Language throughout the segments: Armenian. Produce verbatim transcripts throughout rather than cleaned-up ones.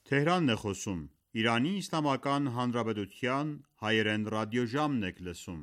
Թեհրանն է խոսում, Իրանի Իսլամական Հանրապետության հայերեն ռադիոժամն եք լսում: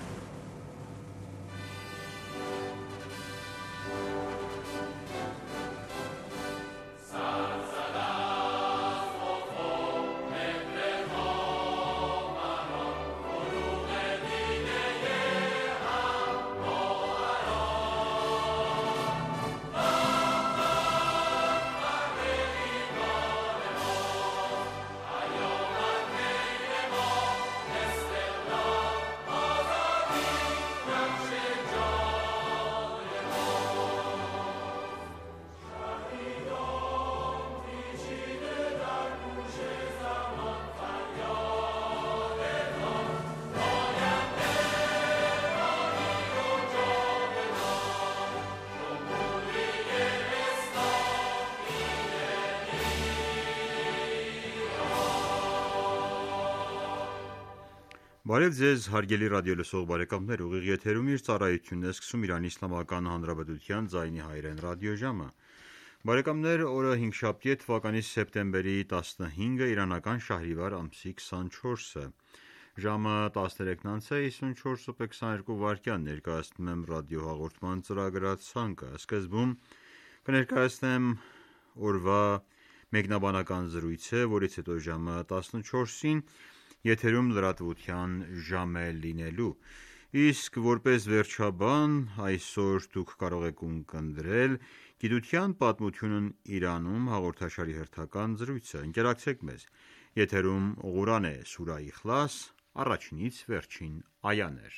Բարև ձեզ հարգելի ռադիոլսող բարեկամներ, ուղիղ եթերում իր ծառայությունն է սկսում Իրանի Իսլամական Հանրապետության ձայնի հայերեն ռադիոժամը: Բարեկամներ, օրը հինգշաբթի է, թվականի սեպտեմբերի տասնհինգը, իրանական շահրիվար ամսի քսանչորսը: Ժամը տասներեքն անց է հիսունչորս րոպե քսաներկու վայրկյան, ներկայացնում եմ ռադիոհաղորդման ծրագրացանկը: Սկզբում կներկայացնեմ օրվա մեկնաբանական զրույցը, որից հետո ժամը տասնչորսին եթերում լրատվության ժամ է լինելու: Իսկ որպես վերջաբան, այսօր դուք կարող եք ունկնդրել «Գիտության պատմությունն Իրանում» հաղորդաշարի հերթական զրույցը: Ընկերակցեք մեզ: Եթերում Ղուրան է, սուրա Իխլաս, առաջինից վերջին այաներ: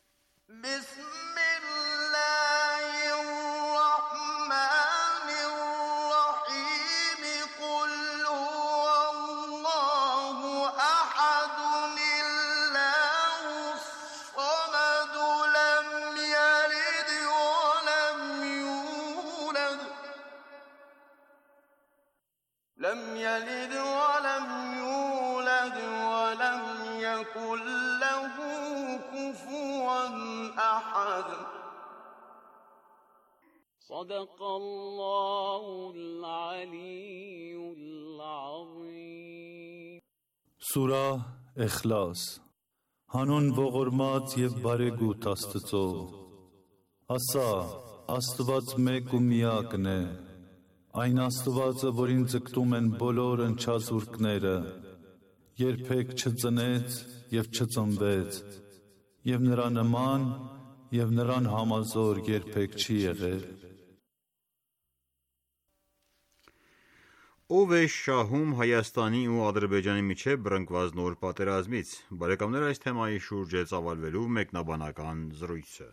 Սուրահ Էխլաս Հանուն ողորմած և բարեգութ Աստծո: Ասա, Աստված մեկ ու միակն է: Այն Աստվածը, որին ձգտում են բոլոր ընչազուրկները, երբեք չծնեց և չծնվեց, և նրա նման և նրան համազոր երբեք չի եղել: Ո՞վ է շահում Հայաստանի ու Ադրբեջանի միջև բռնկված նոր պատերազմից: Բարեկամներ, այս թեմայի շուրջ է ծավալվելու մեկնաբանական զրույցը: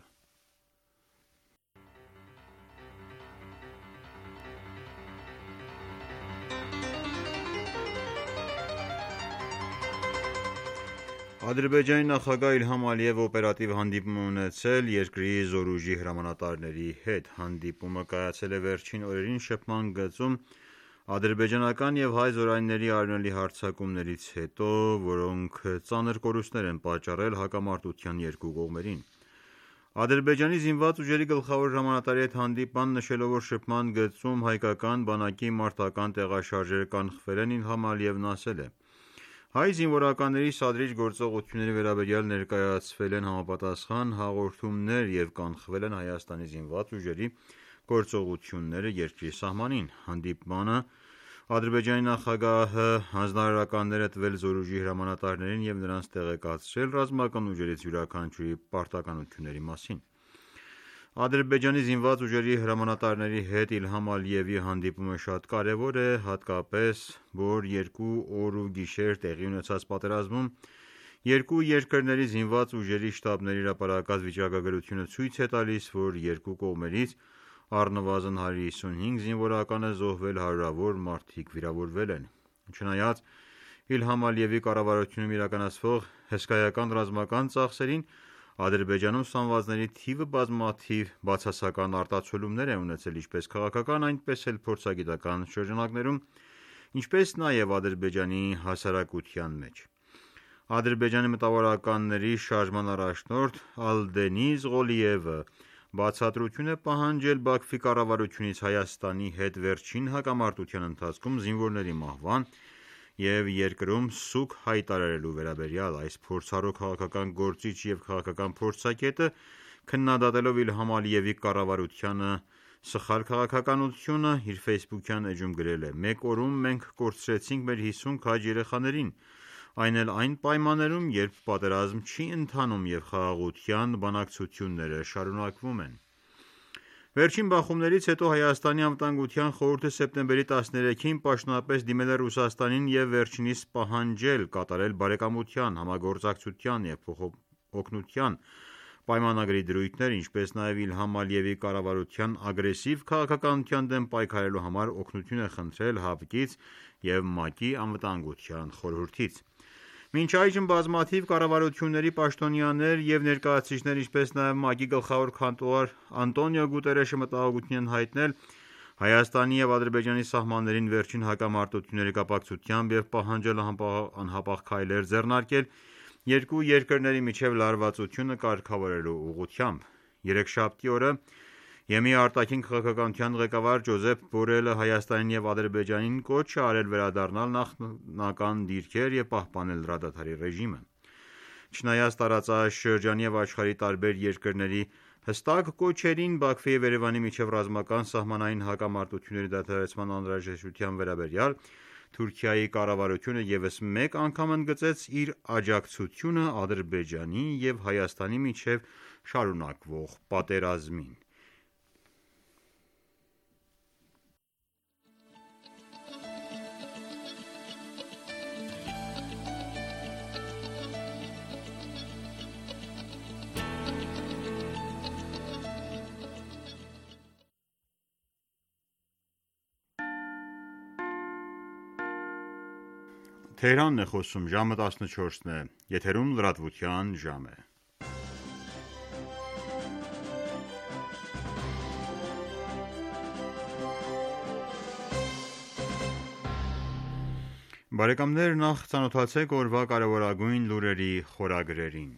Ադրբեջանի նախագահ Իլհամ Ալիևը օպերատիվ հանդիպում է ունեցել երկրի զորուժի հրամանատարների հետ: Հանդիպումը կայացել է վերջին օրերին շփման գծում ադրբեջանական և հայ զորայինների արյունալի հարձակումներից հետո, որոնք ծանր կորուստներ են պատճառել հակամարտության երկու կողմերին: Ադրբեջանի զինված ուժերի գլխավոր հրամանատարի հետ հանդիպման նշելով, որ շփման գծում հայկական բանակի մարտական տեղաշարժերը կանխվել են, Իլհամ Ալիևն ասել է. «Հայ զինվորականների սադրիչ գործողությունների վերաբերյալ ներկայացվել են համապատասխան հաղորդումներ և կանխվել են Հայաստանի զինված ուժերի գործողությունները երկրի սահմանին»: Հանդիպմանը Ադրբեջանի նախագահը հանձնարարականներ է տվել զորուժի հրամանատարներին և նրանց տեղեկացրել ռազմական ուժերից յուրաքանչյուրի պարտականությունների մասին: Ադրբեջանի զինված ուժերի հրամանատարների հետ Իլհամ Ալիևի հանդիպումը շատ կարևոր է, հատկապես, որ երկու օր ու գիշեր տեղի ունեցած պատերազմում երկու երկրների զինված ուժերի շտաբների հրապարակած վիճակագրությունը ցույց է տալիս, որ երկու կողմերից առնվազն հարյուր հիսունհինգ զինվորական է զոհվել, հարյուրավոր մարդիկ վիրավորվել են: Չնայած Իլհամ Ալիևի կառավարությունում իրականացվող հսկայական ռազմական ծախսերին, Ադրբեջանում սպանվածների թիվը բազմաթիվ բացասական արտացոլումներ է ունեցել ինչպես քաղաքական, այնպես էլ փորձագիտական շրջանակներում, ինչպես նաև Ադրբեջանի հասարակության մեջ: Ադրբեջանի մտավորականների շարժման առաջնորդ Ալդենիզ Ղոլիևը բացատրություն է պահանջել Բաքվի կառավարությունից Հայաստանի հետ վերջին հակամարտության ընթացքում զինվորների մահվան և երկրում սուգ հայտարարելու վերաբերյալ։ Այս փորձառու քաղաքական գործիչ և քաղաքական փորձագետը քննադատելով Իլհամ Ալիևի կառավարությանը սխալ քաղաքականությունը իր ֆեյսբուքյան էջում գրել է. «Մեկ օրում մենք կորցրեցինք մեր հիսուն քաջ երեխաներին, այն էլ այն պայմաններում, երբ պատերազմ չի ընթանում և խաղաղության բանակցությունները շարունակվում են»։ Վերջին բախումներից հետո Հայաստանի անվտանգության խորհուրդը սեպտեմբերի տասներեքին պաշտոնապես դիմել է Ռուսաստանին և վերջինիս պահանջել կատարել բարեկամության, համագործակցության և փոխօգնության պայմանագրի դրույթներ, ինչպես նաև Իլհամ Ալիևի կառավարության ագրեսիվ քաղաքականության դեմ պայքարելու համար օգնություն է խնդրել ՀԱՎԿ-ից և ՄԱԿ-ի Անվտանգության խորհրդից։ Մինչ այժմ բազմաթիվ կառավարությունների պաշտոնյաներ և ներկայացուցիչներ, ինչպես նաև ՄԱԿ-ի գլխավոր քարտուղար Անտոնիո Գուտերեշը մտահոգություն են հայտնել Հայաստանի և Ադրբեջանի սահմաններին վերջին հակամարտությունների կապակցությամբ և պահանջել անհապաղ քայլեր ձեռնարկել երկու երկրների միջև լարվածությունը կարգավորելու ուղղությամբ։ Երեքշաբթի օրը ԵՄ արտաքին քաղաքականության ղեկավար Ջոզեփ Բորելը Հայաստանին և Ադրբեջանին կոչ է արել վերադառնալ նախնական դիրքեր և պահպանել հրադադարի ռեժիմը։ Չնայած տարածաշրջանի և աշխարհի տարբեր երկրների հստակ կոչերին Բաքվի և Երևանի միջև ռազմական սահմանային հակամարտությունների դադարեցման անհրաժեշտության վերաբերյալ Թուրքիայի կառավարությունը ևս մեկ անգամ ընդգծեց իր աջակցությունը Ադրբեջանի և Հայաստանի միջև շարունակվող պատերազմին։ Բարեկամներ նախ ծանոթացեք օրվա կարևորագույն լուրերի խորագրերին։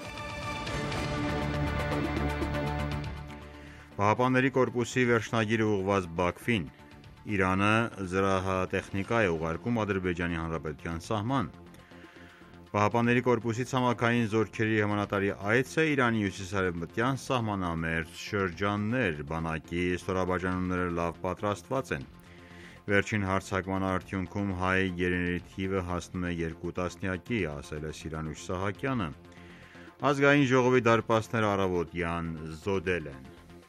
ԻՀՊԿ-ի վերջնագիրը ուղղված Բաքվին, Իրանը զրահատեխնիկա է ուղարկում Ադրբեջանի Հանրապետության սահման։ ԻՀՊԿ-ի ցամաքային զորքերի հրամանատարի այցը Իրանի հյուսիս-արևմտյան սահմանամերձ շրջաններ, բանակի ստորաբաժանումները լավ պատրաստված են։ Վերջին հարձակման արդյունքում հայ գերիների թիվը հասնում է երկու տասնյակի, ասել է Սիրանուշ Սահակյանը։ Ազգային ժողովի դարպասները առավոտյան զոդել են։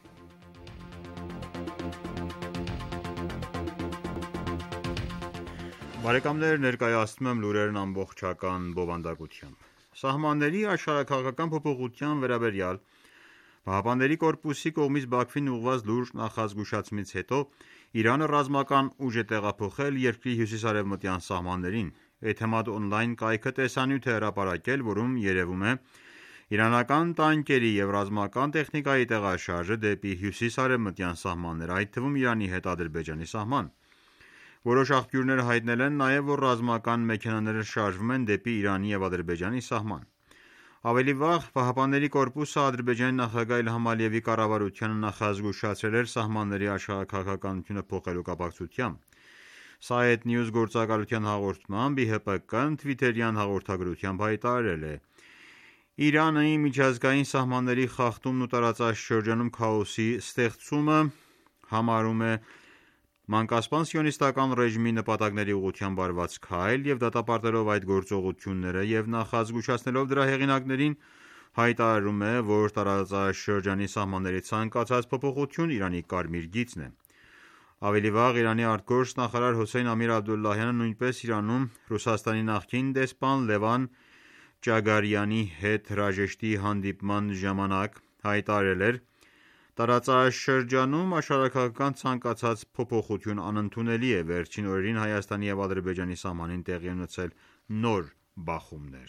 Բարեկամներ ներկայացնում եմ լուրերն ամբողջական բովանդակությամբ։ Սահմանների աշխարհաքաղաքական փոփոխության վերաբերյալ ԻՀՊԿ-ի կողմից Բաքվին ուղղված լուրջ նախազգուշացումից հետո Իրանը ռազմական ուժ է տեղափոխել երկրի հյուսիս-արևմտյան սահմաններին։ Էթեմադ օնլայն կայքը տեսանյութ է հրապարակել, որում երևում է իրանական տանկերի և ռազմական տեխնիկայի տեղաշարժը դեպի հյուսիս-արևմտյան սահմաններ, այդ թվում Իրանի հետ Ադրբեջանի սահման։ Որոշ աղբյուրներ հայտնել են նաև, որ ռազմական մեքենաները շարժվում են դեպի Իրանի և Ադրբեջանի սահման։ Ավելի վաղ ԻՀՊԿ-ը Ադրբեջանի նախագահ Իլհամ Ալիևի կառավարությանը նախազգուշացրել էր սահմանների աշխարհաքաղաքականությունը փոխելու կապակցությամբ։ Site News գործակալության հաղորդմամբ ԻՀՊԿ-ն թվիթերյան հաղորդագրությամբ հայտարարել է. «Իրանի միջազգային սահմանների խախտումն ու տարածաշրջանում քաոսի ստեղծումը համարում է մանկասպան սիոնիստական ռեժիմի նպատակների ուղղությամբ արված քայլ և դատապարտելով այդ գործողությունները և նախազգուշացնելով դրա հեղինակներին, հայտարարում է, որ տարածաշրջանի սահմանների ցանկացած փոփոխություն Իրանի կարմիր գիծն է»։ Ավելի վաղ Իրանի ԱԳ նախարար Հոսեյն Ամիր-Աբդոլլահյանը նույնպես Իրանում Ռուսաստանի նախկին դեսպան Լևան Ճագարյանի հետ հրաժեշտի հանդիպման ժամանակ հայտարարել էր. «Տարածաշրջանում աշխարհաքաղաքական ցանկացած փոփոխություն անընդունելի է։ Վերջին օրերին Հայաստանի և Ադրբեջանի սահմանին տեղի են ունեցել նոր բախումներ»։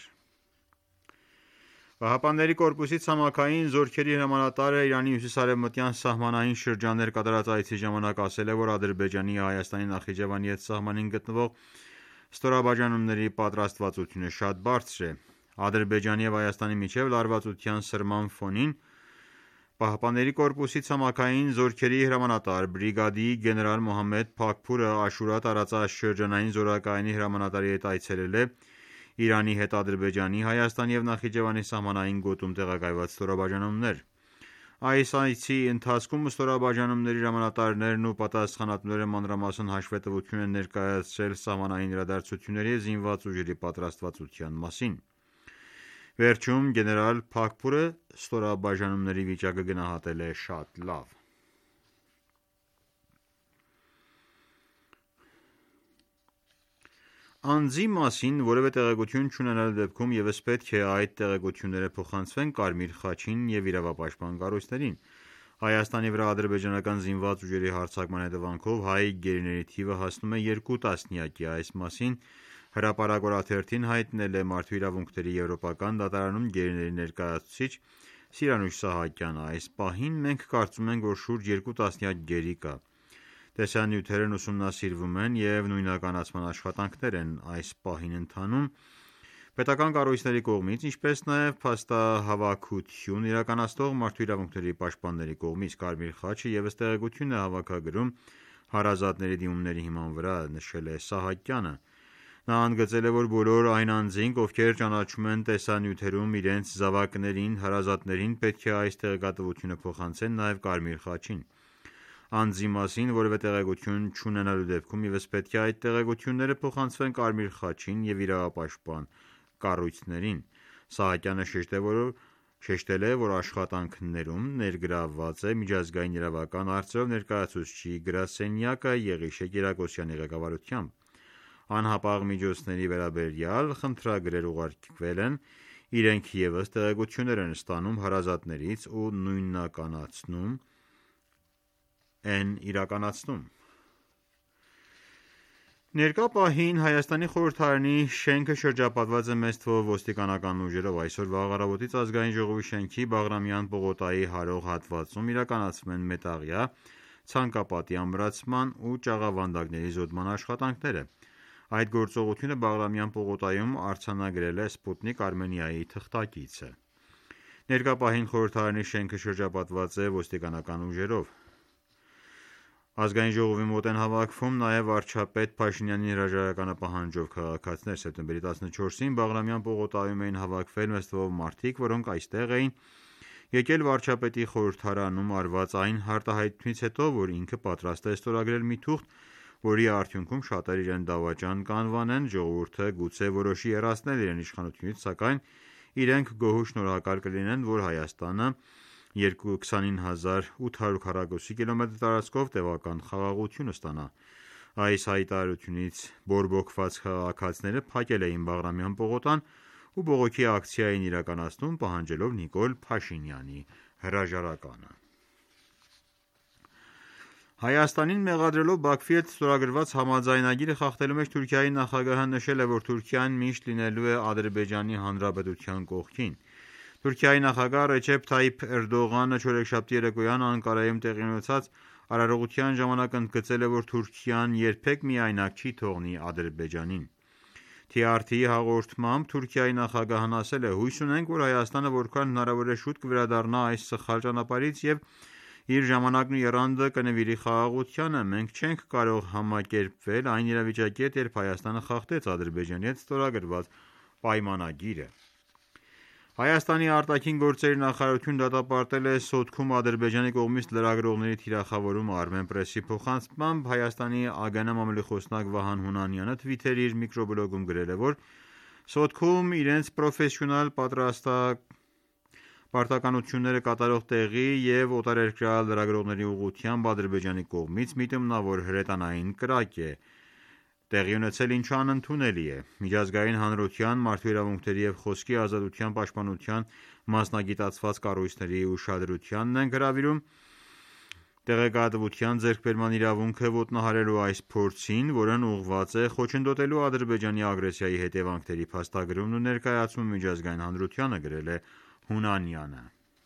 ԻՀՊԿ-ի ցամաքային զորքերի հրամանատարը Իրանի հյուսիս-արևմտյան սահմանային շրջաններ կատարած այցի ժամանակ ասել է, որ Ադրբեջանի և Հայաստանի Նախիջևանի հետ սահմանին գտնվող ստորաբաժանումների պատրաստվածությունը շատ բարձր է։ Ադրբեջանի և Հայաստանի միջև լարվածության սրման ֆոնին Պահապանների կորպուսի ցամաքային զորքերի հրամանատար բրիգադի գեներալ Մոհամմեդ Փաքփուրը Աշուրա տարածաշրջանային զորակայանի հրամանատարի հետ այցելել է Իրանի հետ Ադրբեջանի, Հայաստանի և Նախիջևանի սահմանային գոտում տեղակայված ստորաբաժանումներ։ Այս այցի ընթացքում ստորաբաժանումների հրամանատարներն ու պատասխանատուները մանրամասն հաշվետվություն են ներկայացրել սահմանային իրադարձությունների և զինված ուժերի պատրաստվածության մասին։ Վերջում գեներալ Փաքփուրը ստորաբաժանումների վիճակը գնահատել է շատ լավ։ Անձի մասին որևէ տեղեկություն չունենալու դեպքում ևս պետք է այդ տեղեկությունները փոխանցվեն Կարմիր խաչին և իրավապաշտպան կառույցներին։ Հայաստանի վրա ադրբեջանական զինված ուժերի հարձակման հետևանքով հայ գերիների թիվը հասնում է երկու տասնյակի։ Այս մասին Հրապարակ օրաթերթին հայտնել է Մարդու իրավունքների եվրոպական դատարանում գերիների ներկայացուցիչ Սիրանուշ Սահակյանը։ Այս պահին մենք կարծում ենք, որ շուրջ երկու տասնյակ գերի կա։ Տեսանյութերն ուսումնասիրվում են և նույնականացման աշխատանքներ են այս պահին ընթանում պետական կառույցների կողմից, ինչպես նաև փաստահավաքություն իրականացնող մարդու իրավունքների պաշտպանների կողմից։ Կարմիր խաչը ևս տեղեկություն է հավաքագրում հարազատների դիմումների հիման վրա, նշել է Սահակյանը։ Նա ընդգծել է, որ բոլոր այն անձինք, ովքեր ճանաչում են տեսանյութերում իրենց զավակներին, հարազատներին, պետք է այս տեղեկատվությունը փոխանցեն նաև Կարմիր խաչին։ Անձի մասին որևէ տեղեկություն չունենալու դեպքում ևս պետք է այդ տեղեկությունները փոխանցվեն Կարմիր խաչին և իրավապաշտպան կառույցներին։ Սահակյանը շեշտել է, որ աշխատանքներում ներգրավված է միջազգային իրավական հարցերով ներկայացուցչի գրասենյակը Եղիշե Կիրակոսյանի ղեկավարությամբ։ Անհապաղ միջոցների վերաբերյալ խնդրագրեր ուղարկվել են, իրենք ևս տեղեկություններ են ստանում հարազատներից ու նույնականացնում են իրականացնում։ Ներկա պահին Հայաստանի խորհրդարանի շենքը շրջապատված է մեծ թվով ոստիկանական ուժերով։ Այսօր վաղ առավոտից Ազգային ժողովի շենքի Բաղրամյան պողոտայի հարող հատվածում իրականացվում են մետաղյա, ցանկապատի ամրացման ու ճաղավանդակների զոդման աշխատանքները։ Այդ գործողությունը Բաղրամյան պողոտայում արձանագրել է Սպուտնիկ Արմենիայի թղթակիցը։ Ներկա պահին խորհրդարանի շենքը շրջապատված է ոստիկանական ուժերով։ Ազգային ժողովի մոտ են հավաքվում նաև վարչապետ Փաշինյանի հրաժարականը պահանջող քաղաքացիներ։ Սեպտեմբերի տասնչորսին Բաղրամյան պողոտայում էին հավաքվել մեծ թվով մարդիկ, որոնք այստեղ էին եկել վարչապետի խորհրդարանում արված այն հարտահայտությունից հետո, որ ինքը պատրաստ է ստորագրել մի թուղթ, որի արդյունքում շատերը իրեն դավաճան կանվանեն, ժողովուրդը գուցե որոշի հեռացնել իրեն իշխանությունից, սակայն իրենք գոհու շնորհակալ կլինեն, որ Հայաստանը քսանինը հազար ութ հարյուր քառակուսի կիլոմետր տարածքով տևական խաղաղություն ստանա։ Այս հայտարարությունից բորբոքված քաղաքացիները փակել էին Բաղրամյան պողոտան ու բողոքի ակցիա էին իրականացնում, պահանջելով Նիկոլ Փաշինյանի հրաժարականը։ Հայաստանին մեղադրելով Բաքվի հետ ստորագրված համաձայնագիրը խախտելու մեջ Թուրքիայի նախագահը նշել է, որ Թուրքիան միշտ լինելու է Ադրբեջանի Հանրապետության կողքին։ Թուրքիայի նախագահ Ռեջեփ Թայիփ Էրդողանը չորեքշաբթի երեկոյան Անկարայում տեղի ունեցած արարողության ժամանակ ընդգծել է, որ Թուրքիան երբեք միայնակ չի թողնի Ադրբեջանին։ Թի ար թի-ի հաղորդմամբ Թուրքիայի նախագահն ասել է. «Հույս ունենք, որ Հայաստանը որքան հնարավոր է շուտ կվերադառնա այս սխալ ճանապարհից և իր ժամանակն ու եռանդը կնվիրի խաղաղությանը։ Մենք չենք կարող համակերպվել այն իրավիճակի հետ, երբ Հայաստանը խախտեց Ադրբեջանի հետ ստորագրված պայմանագիրը»։ Հայաստանի արտաքին գործերի նախարարությունը դատապարտել է Սոտքում Ադրբեջանի կողմից լրագրողների թիրախավորումը։ Armenpress-ի փոխանցմամբ Հայաստանի ԱԳՆ մամուլի խոսնակ Վահան Հունանյանը Twitter-ի իր միկրոբլոգում գրել է, որ Սոտքում իրենց պրոֆեսիոնալ պարտականությունները կատարող տեղի և օտարերկրյա լրագրողների ուղղությամբ Ադրբեջանի կողմից միտումնավոր հրետանային կրակ է տեղի ունեցել, ինչը անընդունելի է։ Միջազգային հանրության, մարդու իրավունքների և խոսքի ազատության պաշտպանության մասնագիտացված կառույցների ուշադրությանն ենք հրավիրում տեղեկատվության ձեռքբերման իրավունքը ոտնահարելու այս փորձին, որն ուղղված է խոչընդոտելու Ադրբեջանի ագրեսիայի հետևանքների փաստագրումն ու ներկայացումը միջազգային հանրությանը, գրել է Հունանյանը։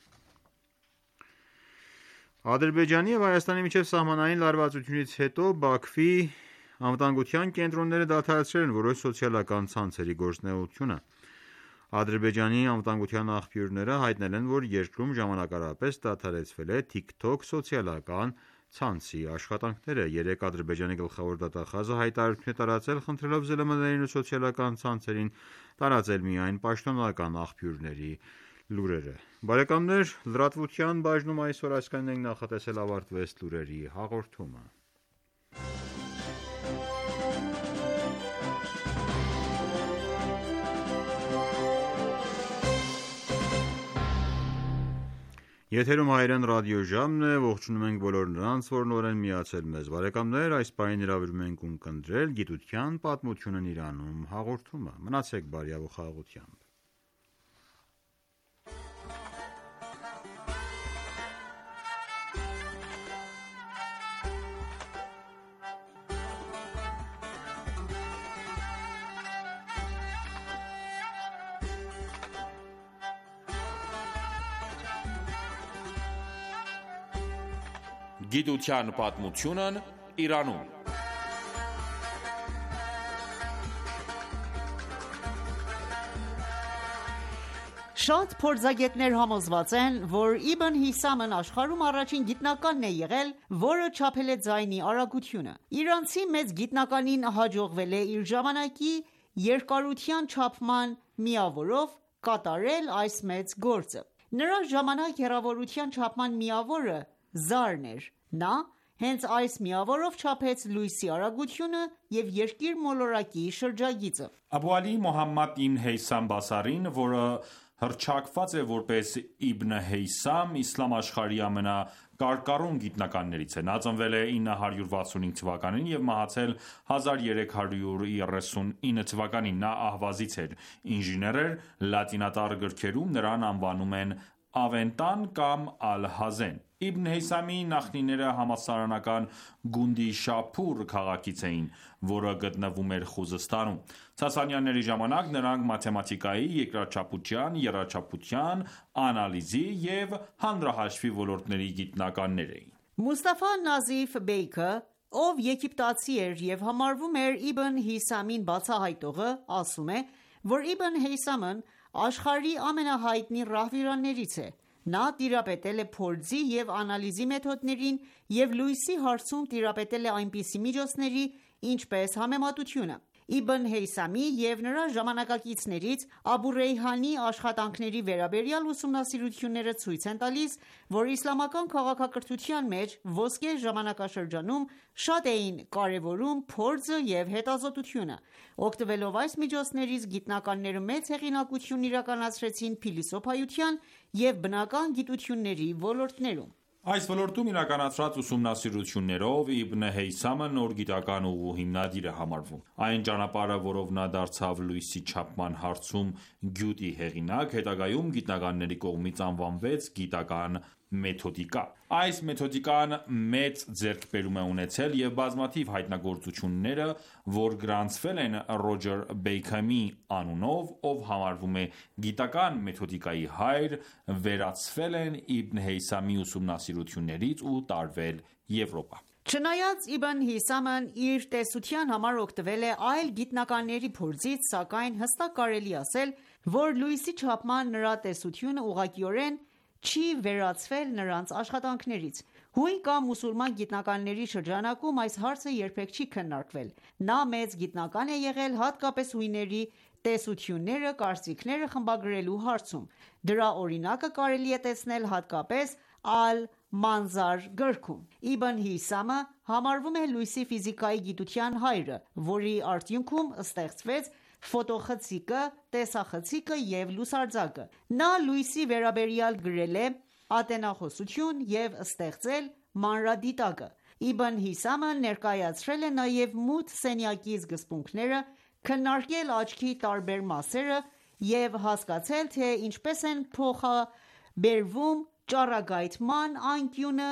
Ադրբեջանի և Հայաստանի միջև սահմանային լարվածությունից հետո Բաքվի անվտանգության կենտրոնները դադարեցրել են որոշ սոցիալական ցանցերի գործունեությունը։ Ադրբեջանի անվտանգության աղբյուրները հայտնել են, որ երկրում ժամանակարարապես դադարեցվել է TikTok սոցիալական ցանցի աշխատանքները։ Երեկ Ադրբեջանի գլխավոր դատախազը հայտարարություն է տարածել, խնդրելով ԶԼՄ-ներին ու սոցիալական ցանցերին տարածել միայն պաշտոնական աղբյուրների լուրերը։ Բարեկամներ, լրատվության բաժնում այսօր այսքանն ենք նախատեսել, ավարտվեց լուրերի հաղորդումը։ Եթերում հայերեն ռադիոժամն է, ողջունում ենք բոլոր նրանց, որ նոր են միացել մեզ։ Բարեկամներ, այս պահին հրավիրում ենք ունկնդրել «Գիտության պատմությունն Իրանում» հաղորդումը։ Մնացեք բարյավ ու խաղաղությամբ։ Գիտության պատմությունն Իրանում։ Շատ փորձագետներ համոզված են, որ Իբն Հիսամն աշխարհում առաջին գիտնականն է եղել, որը չափել է ձայնի արագությունը։ Իրանցի մեծ գիտնականին հաջողվել է իր ժամանակի երկարության չափման միավորով կատարել այս մեծ գործը։ Նրա ժամանակ հեռավորության չափման միավորը զարն էր։ Նա հենց այս միավորով չափեց լույսի արագությունը և երկիր մոլորակի շրջագիծը։ Աբու Ալի Մոհամմադ Իբն Հեյսամ Բասարին, որը հռչակված է որպես Իբն Հեյսամ, իսլամ աշխարհի ամենակարկառուն գիտնականներից է։ Նա ծնվել է ինը հարյուր վաթսունհինգ թվականին և մահացել հազար երեք հարյուր երեսունինը թվականին։ Նա ահվազից էր, ինժեներ էր, լատինատառ գրքերում նրան անվանում են Ավենտան կամ Ալ-Հազեն։ Իբն Հեյսամի նախնիները համալսարանական Գունդիշապուր քաղաքից էին, որը գտնվում էր Խուզստանում։ Սասանյանների ժամանակ նրանք մաթեմատիկայի, երկրաչափության, եռաչափության, անալիզի և հանրահաշվի ոլորտների գիտնականներ էին։ Մուստաֆա Նազիֆ Բեյքը, ով եգիպտացի էր և համարվում էր Իբն Հիսամին բացահայտողը, ասում է, որ Իբն Հեյսամն աշխարհի ամենահայտնի ռահվիրաններից է։ Նա տիրապետել է փորձի և անալիզի մեթոդներին և լույսի հարցում տիրապետել է այնպիսի միջոցների, ինչպես համեմատությունը։ Իբն Հեյսամի և նրա ժամանակակիցներից Աբու Ռեյհանի աշխատանքների վերաբերյալ ուսումնասիրությունները ցույց են տալիս, որ իսլամական քաղաքակրթության մեջ ոսկե ժամանակաշրջանում շատ էին կարևորում փորձը և հետազոտությունը։ Օգտվելով այս միջոցներից գիտնականները մեծ հեղինակություն իրականացրեցին փիլիսոփայության և բնական գիտությունների ոլորտներում։ Այս ոլորտում իրականացրած ուսումնասիրություններով Իբն Հեյսամը նոր գիտական ուղու հիմնադիր է համարվում։ Այն ճանապարհը, որով նա դարձավ լույսի չափման հարցում գյուտի հեղինակ, հետագայում գիտնականների կողմից անվանվեց գիտական մեթոդիկա։ Այս մեթոդիկան մեծ ձեռքբերում է ունեցել և բազմաթիվ հայտնագործությունները, որ գրանցվել են Ռոջեր Բեյքհեմի անունով, ով համարվում է գիտական մեթոդիկայի հայր, վերացվել են Իբն Հեյսամի ուսումնասիրություններից ու տարվել Եվրոպա։ Չնայած Իբն Հիսամն իր տեսության համար օգտվել է այլ գիտնականների փորձից, սակայն հստակ կարելի ասել, որ լույսի չափման նրա տեսությունը ուղղակիորեն չի վերացվել նրանց աշխատանքներից։ Հույն կամ մուսուլման գիտնականների շրջանակում այս հարցը երբեք չի քննարկվել։ Նա մեծ գիտնական է եղել հատկապես հույնների տեսությունները, կարծիքները խմբագրելու հարցում։ Դրա օրինակը կարելի է տեսնել հատկապես Ալ-Մանզար գրքում։ Իբն Հիսամը համարվում է լույսի ֆիզիկայի գիտության հայրը, որի արդյունքում ստեղծվեց ֆոտոխցիկը, տեսախցիկը և լուսարձակը։ Նա լույսի վերաբերյալ գրել է ատենախոսություն և ստեղծել մանրադիտակը։ Իբն Հիսամը ներկայացրել է նաև մութ սենյակի սկզբունքները, քննարկել աչքի տարբեր մասերը և հասկացել, թե ինչպես են փոխաբերվում ճառագայթման անկյունը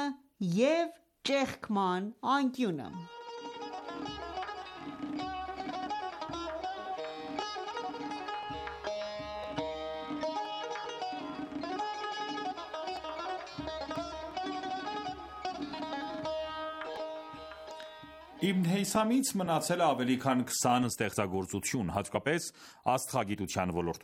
և ճեղքման անկյունը։ Իբն Հեյսամից մնացել է ավելի քան քսան ստեղծագործություն, հատկապես աստղագիտության ոլորտում։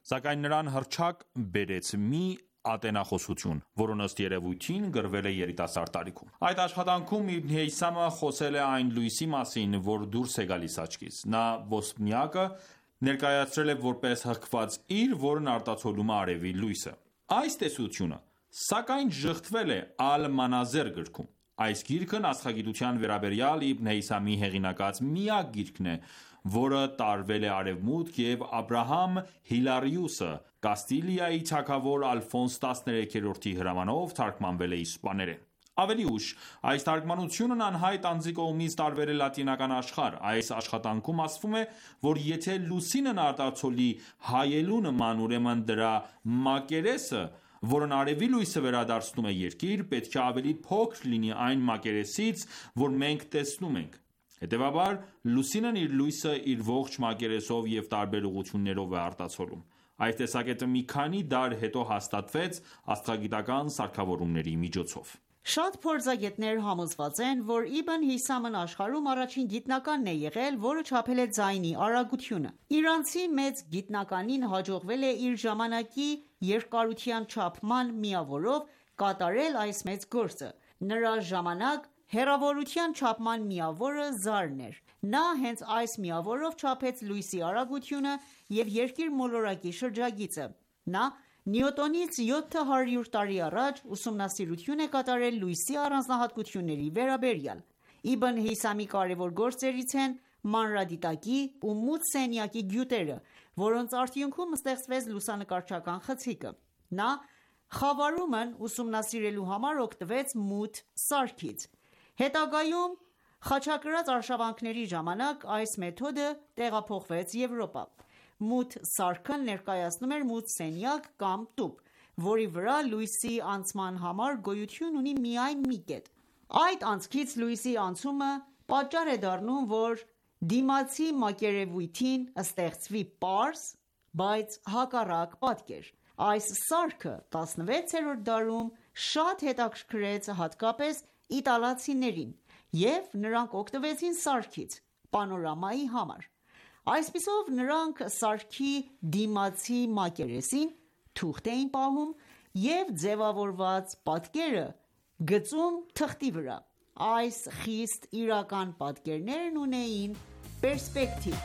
Սակայն նրան հռչակ բերեց մի ատենախոսություն, որը ըստ երևույթին գրվել է երիտասարդ տարիքում։ Այդ աշխատանքում Իբն Հեյսամը խոսել է այն լույսի մասին, որ դուրս է գալիս աչքից։ Նա ոսպնյակը ներկայացրել է որպես հղկված իր, որն արտացոլում է արևի լույսը։ Այս տեսությունը, սակայն, ժխտվել է Ալ-Մանազեր գրքում։ Այս գիրքն աստղագիտության վերաբերյալ Իբն Հեյսամի հեղինակած միակ գիրքն է, որը տարվել է Արևմուտք, և Աբրահամ Հիլարիուսը Կաստիլիայի թագավոր Ալֆոնս տասներեքերորդի հրամանով թարգմանվել է իսպաներեն։ Ավելի ուշ, այս թարգմանությունն անհայտ անձի կողմից տարվել է լատինական աշխարհ։ Այս աշխատանքում ասվում է, որ եթե լուսինն արտացոլի հայելու նման, ուրեմն դրա մակերեսը, որն արևի լույսը վերադարձնում է երկիր, պետք է ավելի փոքր լինի այն մակերեսից, որ մենք տեսնում ենք։ Հետևաբար, լուսինն իր լույսը իր ողջ մակերեսով և տարբեր ուղղություններով է արտացոլում։ Այս տեսակետը մի քանի դար հետո հաստատվեց աստղագիտական սարքավորումների միջոցով։ Շատ փորձագետներ համոզված են, որ Իբն Հիսամն աշխարհում առաջին գիտնականն է եղել, որը չափել է ձայնի արագությունը։ Իրանցի մեծ գիտնականին հաջողվել է իր ժամանակի երկարության չափման միավորով կատարել այս մեծ գործը։ Նրա ժամանակ հեռավորության չափման միավորը զարն էր։ Նա հենց այս միավորով չափեց լույսի արագությունը և երկիր մոլորակի շրջագիծը։ Նա Նյուտոնից յոթ հարյուր տարի առաջ ուսումնասիրություն է կատարել լույսի առանձնահատկությունների վերաբերյալ։ Իբն Հիսամի կարևոր գործերից են մանրադիտակի ու մութ սենյակի գյուտերը, որոնց արդյունքում ստեղծվեց լուսանկարչական խցիկը։ Նա խավարումն ուսումնասիրելու համար օգտվեց մութ սարքից։ Հետագայում խաչակրաց արշավանքների ժամանակ այս մեթոդը տեղափոխվեց Եվրոպա։ Մութ սարքը ներկայացնում էր մութ սենյակ կամ տուփ, որի վրա լույսի անցման համար գոյություն ունի միայն մի կետ։ Այդ անցքից լույսի անցումը պատճառ է դառնում, որ դիմացի մակերևույթին ստեղծվի պարզ, բայց հակառակ պատկեր։ Այս սարքը տասնվեցերորդ դարում շատ հետաքրքրեց հատկապես իտալացիներին, և նրանք օգտվեցին սարքից պանորամայի համար։ Այսպիսով նրանք սարքի դիմացի մակերեսին թուղթ էին պահում և ձևավորված պատկերը գծում թղթի վրա։ Այս խիստ իրական պատկերներն ունեին պերսպեկտիվ։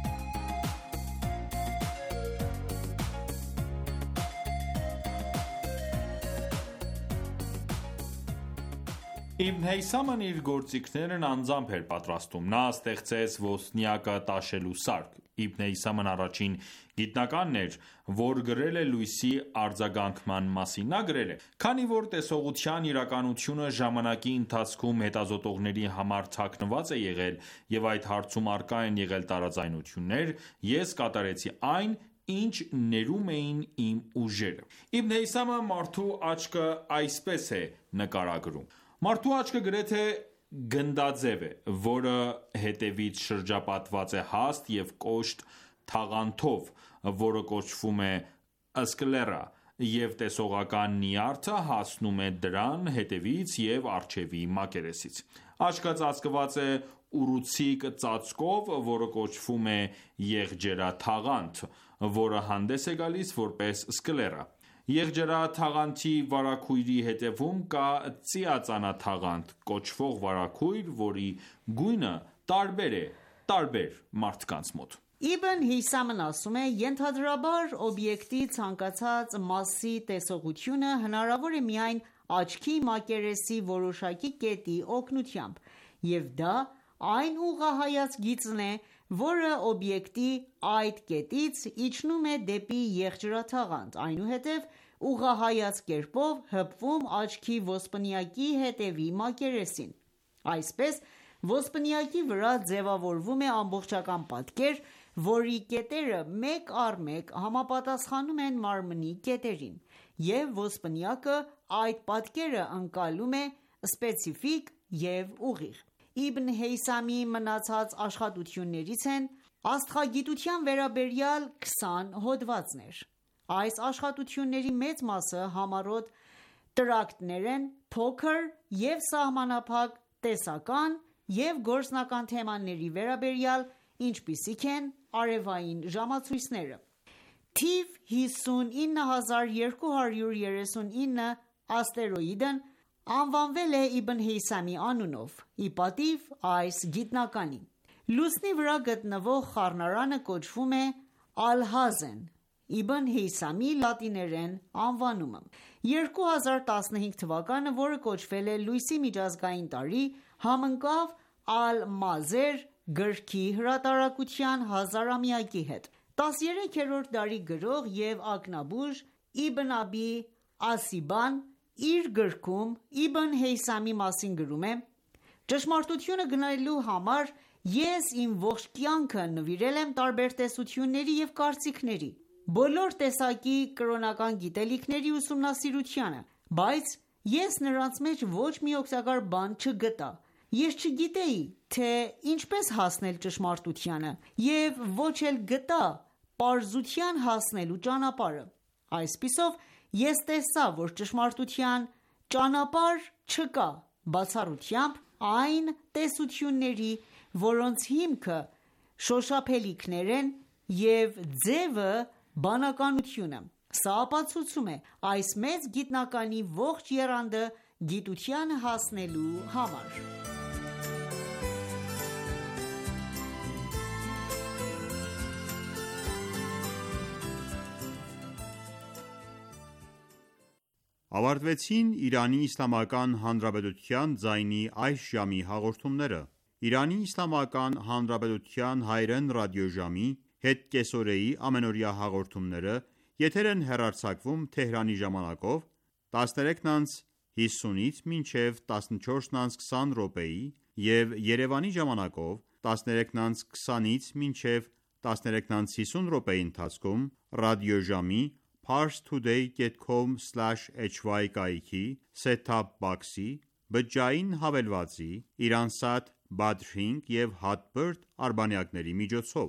Իբն Հեյսամն իր գործիքներն անձամբ էր պատրաստում։ Նա ստեղծեց ոսպնյակը տաշելու սարք։ Իբն Հեյսամն առաջին գիտնականն էր, որ գրել է լույսի արձագանքման մասին։ Նա գրել է. «Քանի որ տեսողության իրականությունը ժամանակի ընթացքում հետազոտողների համար թաքնված է եղել և այդ հարցում առկա են եղել տարաձայնություններ, ես կատարեցի այն, ինչ ներում էին իմ ուժերը»։ Իբն Հեյսամը մարդու աչքը այսպես է նկարագրում. «Մարդու աչքը գրեթե գնդաձև է, որը հետևից շրջապատված է հաստ և կոշտ թաղանթով, որը կոչվում է սկլերա, և տեսողական նյարդը հասնում է դրան հետևից և առջևի մակերեսից։ Աչքը ծածկված է ուռուցիկ ծածկով, որը կոչվում է եղջերաթաղանթ, որը հանդես է գալիս որպես սկլերա։ Եղջերաթաղանթի վարագույրի հետևում կա ծիածանաթաղանթ կոչվող վարագույր, որի գույնը տարբեր է տարբեր մարդկանց մոտ»։ Իբն Հիսամն ասում է. «Ենթադրաբար օբյեկտի ցանկացած մասի տեսողությունը հնարավոր է միայն աչքի մակերեսի որոշակի կետի օգնությամբ, և դա այն ուղղահայաց գիծն է, որը օբյեկտի այդ կետից իջնում է դեպի եղջերաթաղանթ, այնուհետև ուղղահայաց կերպով հպվում աչքի ոսպնյակի հետևի մակերեսին։ Այսպես ոսպնյակի վրա ձևավորվում է ամբողջական պատկեր, որի կետերը մեկ առ մեկ համապատասխանում են մարմնի կետերին, և ոսպնյակը այդ պատկերը ընկալում է սպեցիֆիկ և ուղիղ։ Իբն Հեյսամի մնացած աշխատություններից են աստղագիտության վերաբերյալ քսան հոդվածներ։ Այս աշխատությունների մեծ մասը համառոտ տրակտներ են փոքր և սահմանափակ տեսական և գործնական թեմաների վերաբերյալ, ինչպիսիք են արևային ժամացույցները։ Թիվ հիսունինը հազար երկու հարյուր երեսունինը աստերոիդն անվանվել է Իբն Հեյսամի անունով, ի պատիվ այս գիտնականի։ Լուսնի վրա գտնվող խառնարանը կոչվում է Ալհազեն, Իբն Հեյսամի լատիներեն անվանումը։ երկու հազար տասնհինգ թվականը, որը կոչվել է լույսի միջազգային տարի, համընկավ Ալ-Մազեր գրքի հրատարակության հազարամյակի հետ։ տասներեքերորդ դարի գրող և ակնաբուժ Իբն Աբի Ասիբան իր գրքում Իբն Հեյսամի մասին գրում է. «Ճշմարտությունը գնելու համար ես իմ ողջ կյանքը նվիրել եմ տարբեր տեսությունների և կարծիքների, բոլոր տեսակի կրոնական գիտելիքների ուսումնասիրությանը, բայց ես նրանց մեջ ոչ մի օգտակար բան չգտա։ Ես չգիտեի, թե ինչպես հասնել ճշմարտությանը և ոչ էլ գտա պարզության հասնելու ճանապարհը։ Այսպիսով, ես տեսա, որ ճշմարտության ճանապարհ չկա, բացառությամբ այն տեսությունների, որոնց հիմքը շոշափելիքներ են և ձևը բանականությունը։ Սա ապացուցում է այս մեծ գիտնականի ողջ եռանդը գիտության հասնելու համար»։ Ավարտվեցին Իրանի Իսլամական Հանրապետության ձայնի այս ժամի հաղորդումները։ Իրանի Իսլամական Հանրապետության հայրեն ռադիոժամի հետկեսօրեի ամենօրյա հաղորդումները եթեր են հեռարձակվում Թեհրանի ժամանակով տասներեքն օր հիսունից մինչև տասնչորսն օր քսան րոպեի և Երևանի ժամանակով տասներեքն օր քսանից մինչև տասներեքն օր հիսուն րոպեի ընթացքում ռադիոժամի parstoday dot com slash h y կայքի set-top box-ի, բջջային հավելվածի, Iransat Badrink և Hotbird արբանյակների միջոցով։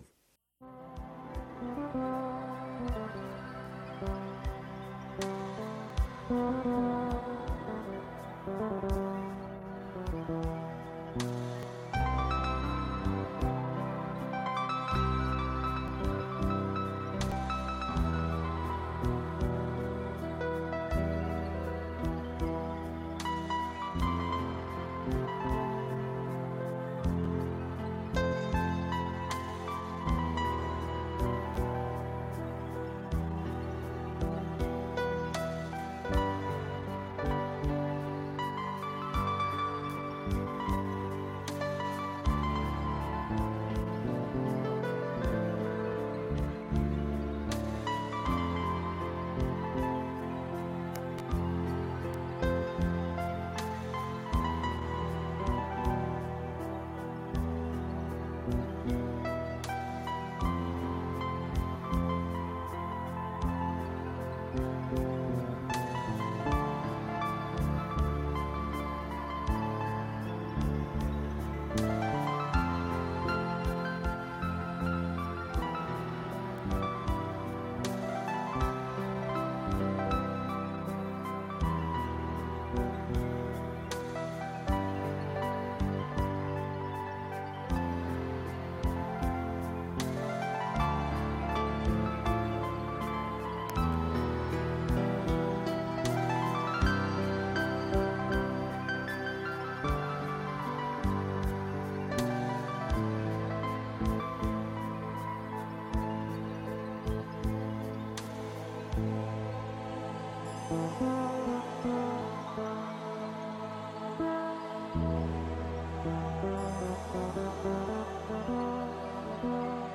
Thank you.